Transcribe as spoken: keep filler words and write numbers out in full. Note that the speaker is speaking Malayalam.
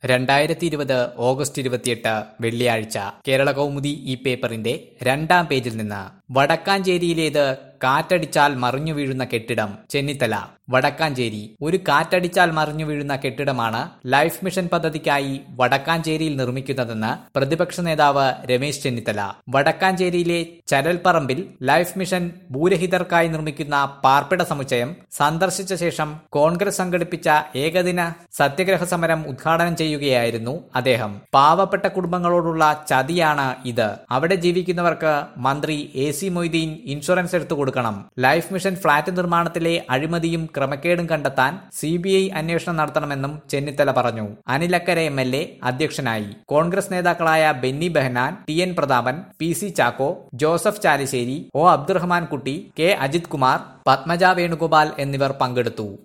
രണ്ടായിരത്തി ഇരുപത് ഓഗസ്റ്റ് ഇരുപത്തിയെട്ട് വെള്ളിയാഴ്ച കേരള കൗമുദി ഈ പേപ്പറിന്റെ രണ്ടാം പേജിൽ നിന്ന് വടക്കാഞ്ചേരിയിലേത് കാറ്റടിച്ചാൽ മറിഞ്ഞു വീഴുന്ന കെട്ടിടം. ചെന്നിത്തല. വടക്കാഞ്ചേരി ഒരു കാറ്റടിച്ചാൽ മറിഞ്ഞു വീഴുന്ന കെട്ടിടമാണ് ലൈഫ് മിഷൻ പദ്ധതിക്കായി വടക്കാഞ്ചേരിയിൽ നിർമ്മിക്കുന്നതെന്ന് പ്രതിപക്ഷ നേതാവ് രമേശ് ചെന്നിത്തല. വടക്കാഞ്ചേരിയിലെ ചരൽപ്പറമ്പിൽ ലൈഫ് മിഷൻ ഭൂരഹിതർക്കായി നിർമ്മിക്കുന്ന പാർപ്പിട സമുച്ചയം സന്ദർശിച്ച ശേഷം കോൺഗ്രസ് സംഘടിപ്പിച്ച ഏകദിന സത്യഗ്രഹ സമരം ഉദ്ഘാടനം ചെയ്യുകയായിരുന്നു അദ്ദേഹം. പാവപ്പെട്ട കുടുംബങ്ങളോടുള്ള ചതിയാണ് ഇത്. അവിടെ ജീവിക്കുന്നവർക്ക് മന്ത്രി എ സി മൊയ്തീൻ ഇൻഷുറൻസ് എടുത്തു കൊടുക്കണം. ലൈഫ് മിഷൻ ഫ്ളാറ്റ് നിർമ്മാണത്തിലെ അഴിമതിയും ക്രമക്കേടും കണ്ടെത്താൻ സി ബി ഐ അന്വേഷണം നടത്തണമെന്നും ചെന്നിത്തല പറഞ്ഞു. അനിലക്കര എം എൽ എ അധ്യക്ഷനായി. കോൺഗ്രസ് നേതാക്കളായ Benny Behanan, T N Prathapan, P C Chacko, Joseph Chalissery, O Abdurahman Kutty, K Ajith Kumar, Padmaja Venugopal എന്നിവർ പങ്കെടുത്തു.